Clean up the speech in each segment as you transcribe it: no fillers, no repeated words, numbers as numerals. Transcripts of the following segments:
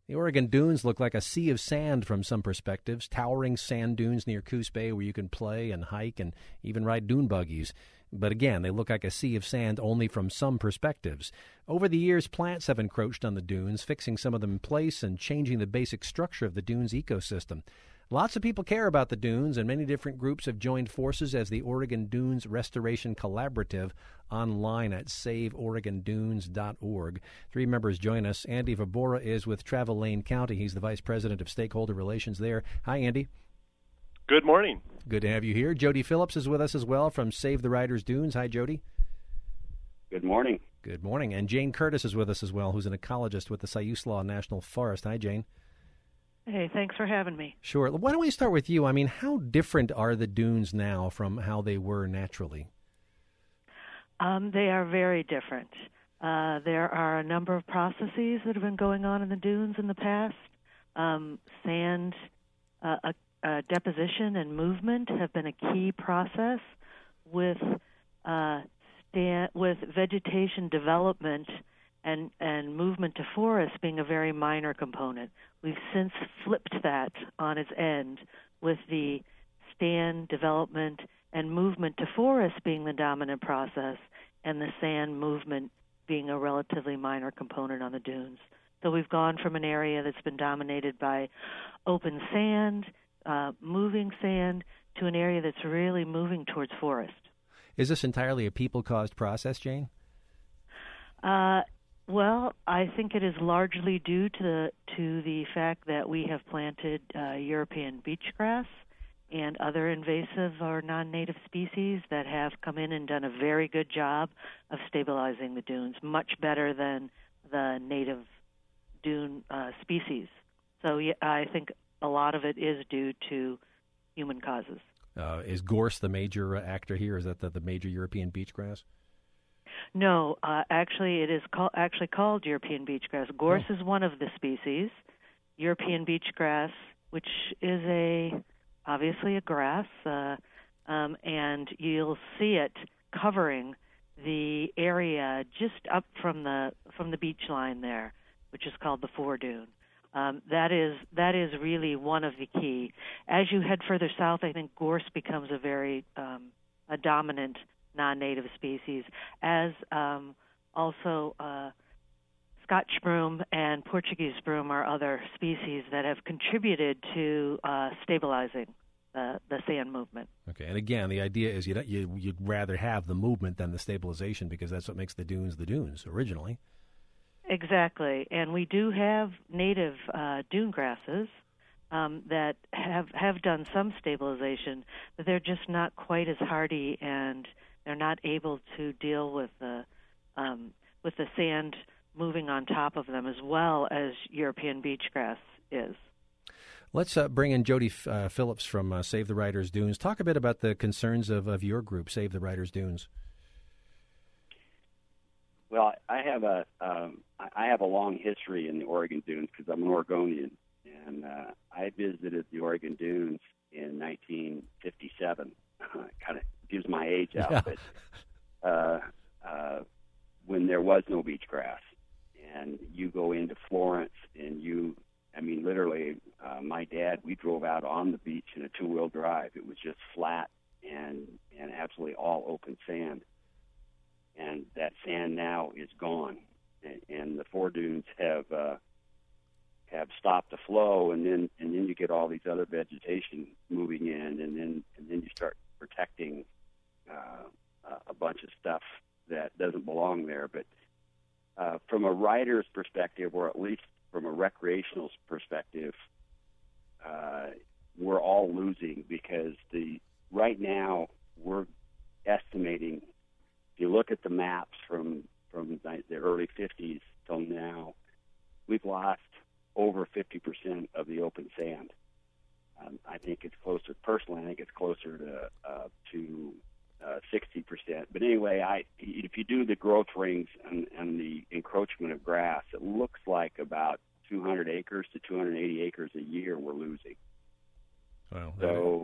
The Oregon dunes look like a sea of sand from some perspectives, towering sand dunes near Coos Bay where you can play and hike and even ride dune buggies. But again, they look like a sea of sand only from some perspectives. Over the years, plants have encroached on the dunes, fixing some of them in place and changing the basic structure of the dunes ecosystem. Lots of people care about the dunes, and many different groups have joined forces as the Oregon Dunes Restoration Collaborative online at saveoregondunes.org. 3 members join us. Andy Vobora is with Travel Lane County. He's the Vice President of Stakeholder Relations there. Hi, Andy. Good morning. Good to have you here. Jody Phillips is with us as well from Save the Riders Dunes. Hi, Jody. Good morning. Good morning. And Jane Curtis is with us as well, who's an ecologist with the Siuslaw National Forest. Hi, Jane. Hey, thanks for having me. Sure. Why don't we start with you? I mean, how different are the dunes now from how they were naturally? They are very different. There are a number of processes that have been going on in the dunes in the past. Sand deposition and movement have been a key process, with vegetation development and movement to forest being a very minor component. We've since flipped that on its end, with the stand development and movement to forest being the dominant process, and the sand movement being a relatively minor component on the dunes. So we've gone from an area that's been dominated by open sand, moving sand, to an area that's really moving towards forest. Is this entirely a people-caused process, Jane? Well, I think it is largely due to the fact that we have planted European beachgrass and other invasive or non-native species that have come in and done a very good job of stabilizing the dunes, much better than the native dune species. So yeah, I think a lot of it is due to human causes. Is gorse the major actor here? Is that the major European beachgrass? No, actually, it is called European beachgrass. Gorse is one of the species. European beachgrass, which is obviously a grass, and you'll see it covering the area just up from the beach line there, which is called the foredune. That is really one of the key. As you head further south, I think gorse becomes a dominant non-native species, as also Scotch broom and Portuguese broom are other species that have contributed to stabilizing the sand movement. Okay, and again, the idea is you'd rather have the movement than the stabilization, because that's what makes the dunes originally. Exactly, and we do have native dune grasses that have done some stabilization, but they're just not quite as hardy, and they're not able to deal with the sand moving on top of them as well as European beachgrass is. Let's bring in Jody Phillips from Save the Riders Dunes. Talk a bit about the concerns of your group, Save the Riders Dunes. Well, I have a long history in the Oregon dunes because I'm an Oregonian, and I visited the Oregon dunes in 1957. Kind of gives my age out, but when there was no beach grass, and you go into Florence, and literally, my dad, we drove out on the beach in a 2-wheel drive. It was just flat and absolutely all open sand. And that sand now is gone, and the foredunes have stopped the flow, and then you get all these other vegetation moving in, and then you start protecting a bunch of stuff that doesn't belong there. But from a rider's perspective, or at least from a recreational perspective, we're all losing, because right now we're estimating. If you look at the maps from the early 50s till now, we've lost over 50% of the open sand. I think it's closer. Personally, I think it's closer to 60%. But anyway, if you do the growth rings and the encroachment of grass, it looks like about 200 acres to 280 acres a year we're losing. Wow.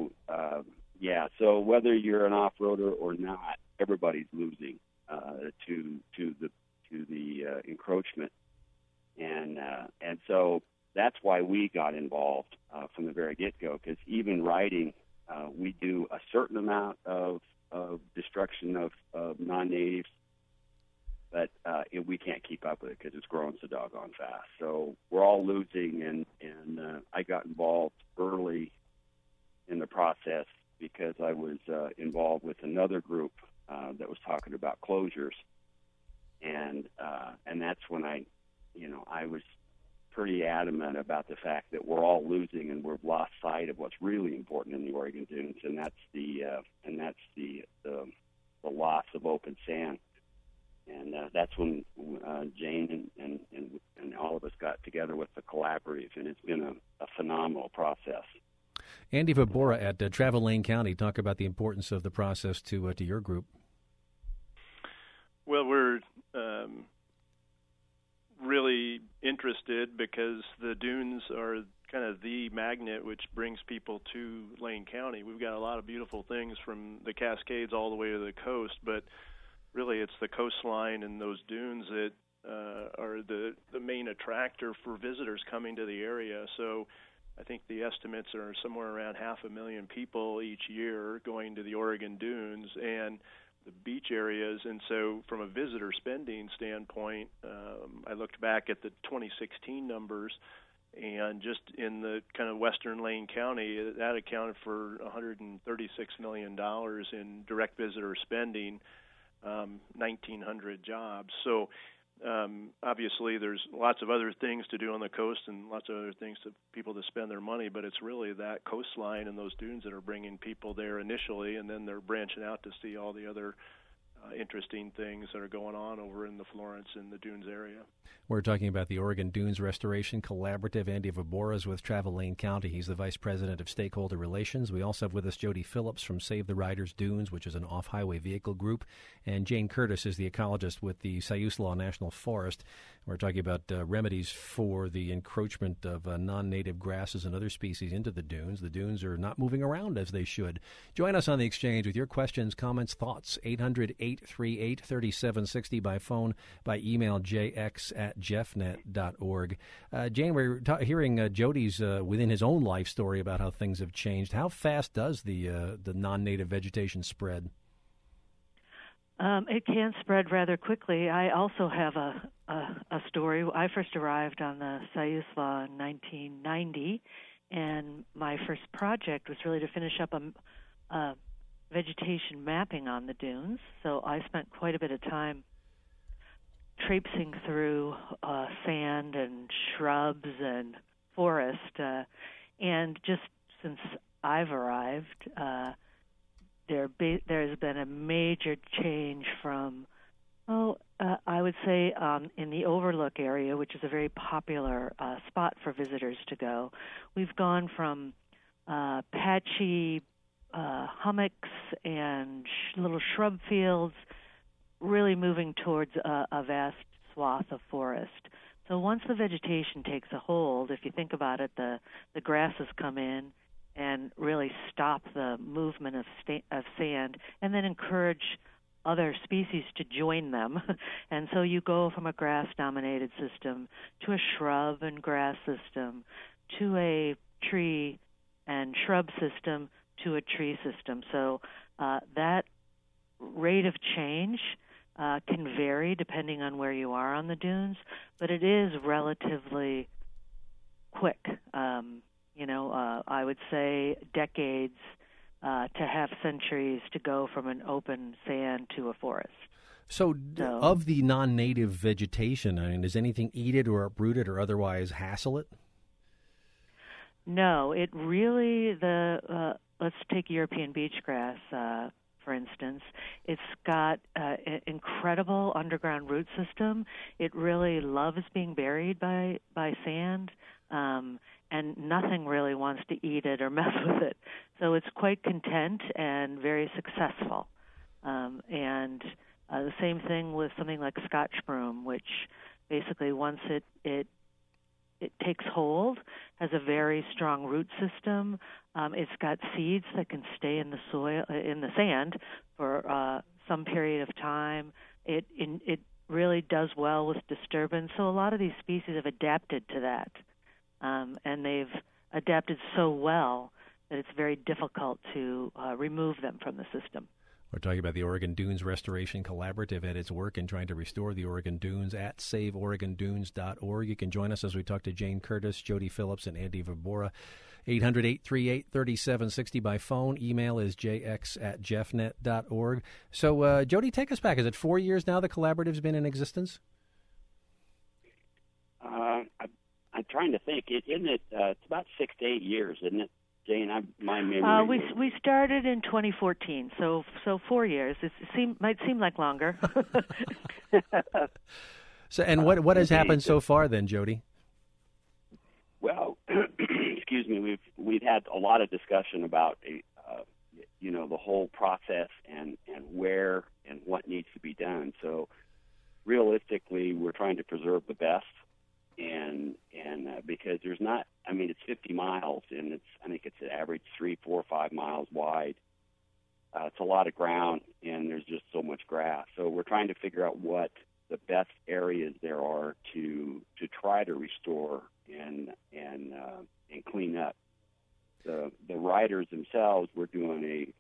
So whether you're an off-roader or not, everybody's losing to the encroachment, and so that's why we got involved from the very get-go, because even writing, we do a certain amount of destruction of non-natives, but we can't keep up with it because it's growing so doggone fast. So we're all losing, and I got involved early in the process because I was involved with another group that was talking about closures, and that's when I was pretty adamant about the fact that we're all losing and we've lost sight of what's really important in the Oregon Dunes, and that's the loss of open sand. And that's when Jane and all of us got together with the collaborative, and it's been a phenomenal process. Andy Vobora at Travel Lane County, talk about the importance of the process to your group. Well, we're really interested because the dunes are kind of the magnet which brings people to Lane County. We've got a lot of beautiful things from the Cascades all the way to the coast, but really it's the coastline and those dunes that are the main attractor for visitors coming to the area. So I think the estimates are somewhere around 500,000 people each year going to the Oregon Dunes and the beach areas. And so from a visitor spending standpoint, I looked back at the 2016 numbers, and just in the kind of western Lane County, that accounted for $136 million in direct visitor spending, 1,900 jobs. So obviously there's lots of other things to do on the coast and lots of other things to people to spend their money, but it's really that coastline and those dunes that are bringing people there initially, and then they're branching out to see all the other interesting things that are going on over in the Florence and the Dunes area. We're talking about the Oregon Dunes Restoration Collaborative. Andy Vobora is with Travel Lane County. He's the Vice President of Stakeholder Relations. We also have with us Jody Phillips from Save the Riders Dunes, which is an off-highway vehicle group, and Jane Curtis is the ecologist with the Siuslaw National Forest. We're talking about remedies for the encroachment of non-native grasses and other species into the dunes. The dunes are not moving around as they should. Join us on the exchange with your questions, comments, thoughts. 800-838-3760 by phone, by email, jx@jeffnet.org. Jane, we're hearing Jody's within his own life story about how things have changed. How fast does the non-native vegetation spread? It can spread rather quickly. I also have a story. I first arrived on the Siuslaw in 1990, and my first project was really to finish up a vegetation mapping on the dunes. So I spent quite a bit of time traipsing through sand and shrubs and forest. And just since I've arrived, there's been a major change from, I would say in the Overlook area, which is a very popular spot for visitors to go. We've gone from patchy hummocks and little shrub fields, really moving towards a vast swath of forest. So once the vegetation takes a hold, if you think about it, the grasses come in and really stop the movement of sand, and then encourage other species to join them. And so you go from a grass-dominated system to a shrub and grass system to a tree and shrub system to a tree system. So that rate of change can vary depending on where you are on the dunes, but it is relatively quick. I would say decades to half centuries to go from an open sand to a forest. So of the non-native vegetation, I mean, does anything eat it or uproot it or otherwise hassle it? No, it really, let's take European beachgrass, for instance. It's got an incredible underground root system. It really loves being buried by sand, and nothing really wants to eat it or mess with it. So it's quite content and very successful. And the same thing with something like Scotch broom, which basically once it takes hold, has a very strong root system. It's got seeds that can stay in the soil, in the sand, for some period of time. It really does well with disturbance. So a lot of these species have adapted to that. and they've adapted so well that it's very difficult to remove them from the system. We're talking about the Oregon Dunes Restoration Collaborative at its work in trying to restore the Oregon Dunes at SaveOregonDunes.org. You can join us as we talk to Jane Curtis, Jody Phillips, and Andy Vrbora. 800-838-3760 by phone. Email is jx@jeffnet.org. So, Jody, take us back. Is it 4 years now the collaborative's been in existence? I'm trying to think. Isn't it? It's about 6 to 8 years, isn't it, Jane? My memory. We started in 2014, so 4 years. Might seem like longer. So, and what has happened so far then, Jody? Well, excuse me. We've had a lot of discussion about the whole process and where and what needs to be done. So, realistically, we're trying to preserve the best, and because there's not. I mean, it's 50 miles, and I think it's an average 3, 4, 5 miles wide. It's a lot of ground, and there's just so much grass. So we're trying to figure out what the best areas there are to try to restore and clean up. The riders themselves, we're doing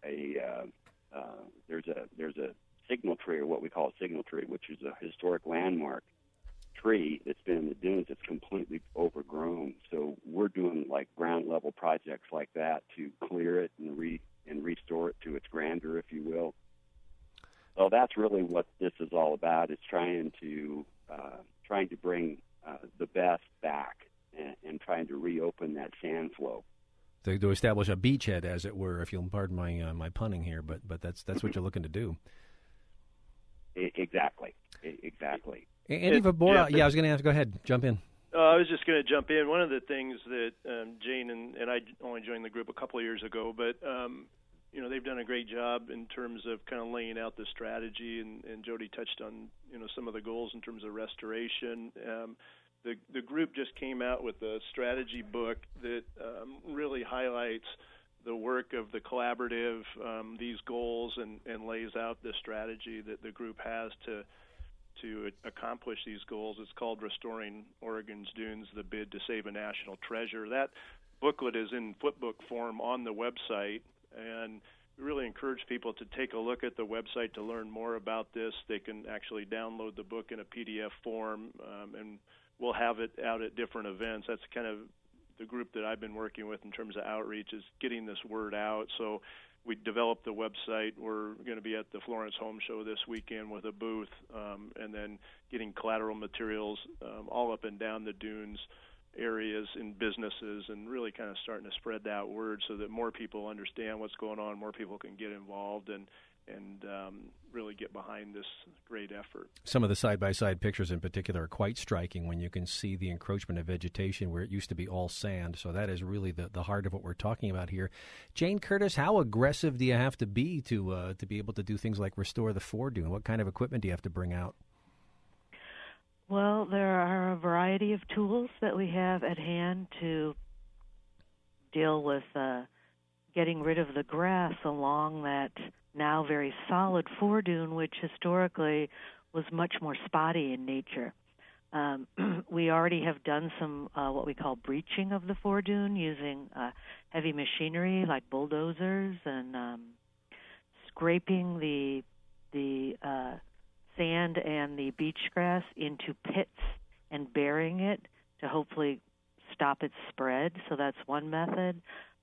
there's a signal tree, or what we call a signal tree, which is a historic landmark tree that's been in the dunes that's completely overgrown. So we're doing like ground level projects like that to clear it and restore it to its grandeur, if you will. So that's really what this is all about. It's trying to bring the best back and trying to reopen that sand flow. To establish a beachhead, as it were, if you'll pardon my punning here, but that's what you're looking to do. Exactly. Andy Vrbora, I was going to ask. Go ahead, jump in. I was just going to jump in. One of the things that Jane and I only joined the group a couple of years ago, but they've done a great job in terms of kind of laying out the strategy, and Jody touched on some of the goals in terms of restoration. The group just came out with a strategy book that really highlights the work of the collaborative, these goals, and lays out the strategy that the group has to accomplish these goals. It's called Restoring Oregon's Dunes, the Bid to Save a National Treasure. That booklet is in flipbook form on the website, and we really encourage people to take a look at the website to learn more about this. They can actually download the book in a PDF form, and we'll have it out at different events. That's kind of the group that I've been working with in terms of outreach, is getting this word out. So we developed the website. We're going to be at the Florence Home Show this weekend with a booth, and then getting collateral materials all up and down the dunes areas in businesses, and really kind of starting to spread that word so that more people understand what's going on, more people can get involved, and really get behind this great effort. Some of the side-by-side pictures in particular are quite striking when you can see the encroachment of vegetation where it used to be all sand. So that is really the heart of what we're talking about here. Jane Curtis, how aggressive do you have to be to be able to do things like restore the foredune? What kind of equipment do you have to bring out? Well, there are a variety of tools that we have at hand to deal with getting rid of the grass along that now very solid foredune, which historically was much more spotty in nature. We already have done some what we call breaching of the foredune using heavy machinery like bulldozers and scraping the sand and the beach grass into pits and burying it to hopefully stop its spread. So that's one method.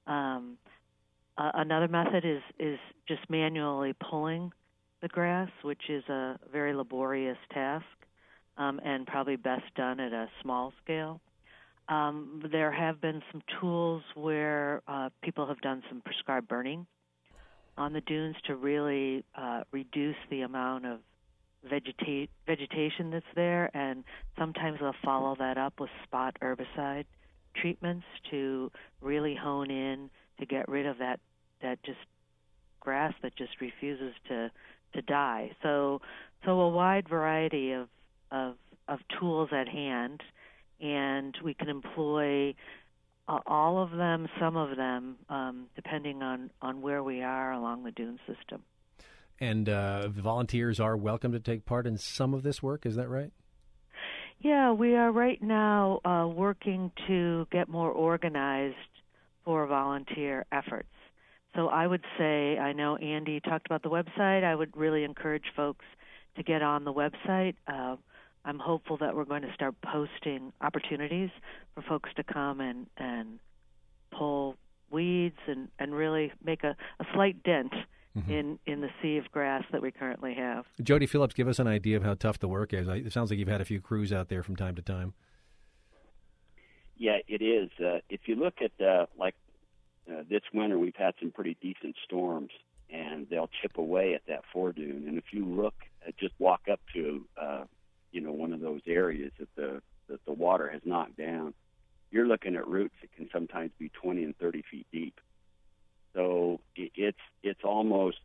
Another method is just manually pulling the grass, which is a very laborious task and probably best done at a small scale. There have been some tools where people have done some prescribed burning on the dunes to really reduce the amount of vegetation that's there, and sometimes they'll follow that up with spot herbicide treatments to really hone in to get rid of that just grass that just refuses to die. So a wide variety of tools at hand, and we can employ all of them, some of them, depending on where we are along the dune system. And volunteers are welcome to take part in some of this work, is that right? Yeah, we are right now working to get more organized for volunteer efforts. So I would say, I know Andy talked about the website. I would really encourage folks to get on the website. I'm hopeful that we're going to start posting opportunities for folks to come and pull weeds and really make a slight dent in the sea of grass that we currently have. Jody Phillips, give us an idea of how tough the work is. It sounds like you've had a few crews out there from time to time. Yeah, it is. If you look at this winter, we've had some pretty decent storms, and they'll chip away at that foredune. And if you look, just walk up to one of those areas that the water has knocked down, you're looking at roots that can sometimes be 20 and 30 feet deep. So it's almost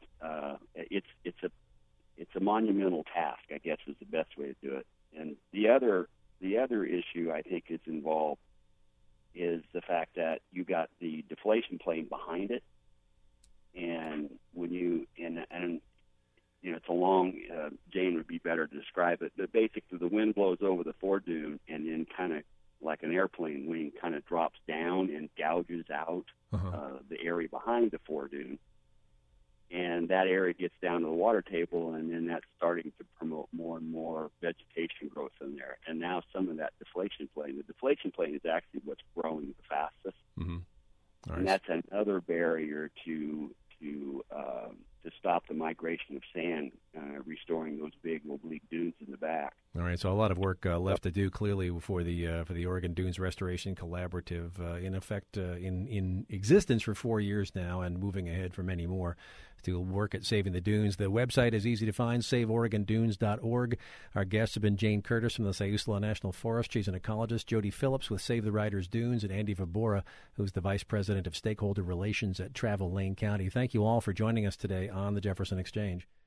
it's a monumental task, I guess, is the best way to do it. And the other issue I think is involved is the fact that you got the deflation plane behind it, and when you and it's a long Jane would be better to describe it, but basically the wind blows over the foredune and then kind of like an airplane wing kind of drops down and gouges out the area behind the foredune, and that area gets down to the water table, and then that's starting to promote more and more vegetation growth in there. And now some of that deflation plane, the deflation plane is actually what's growing the fastest, and that's another barrier to stop the migration of sand, restoring those big oblique dunes in the back. All right, so a lot of work left to do clearly for the Oregon Dunes Restoration Collaborative, in effect in existence for 4 years now, and moving ahead for many more to work at saving the dunes. The website is easy to find, saveoregondunes.org. Our guests have been Jane Curtis from the Siuslaw National Forest. She's an ecologist. Jody Phillips with Save the Riders Dunes, and Andy Vobora, who's the Vice President of Stakeholder Relations at Travel Lane County. Thank you all for joining us today on the Jefferson Exchange.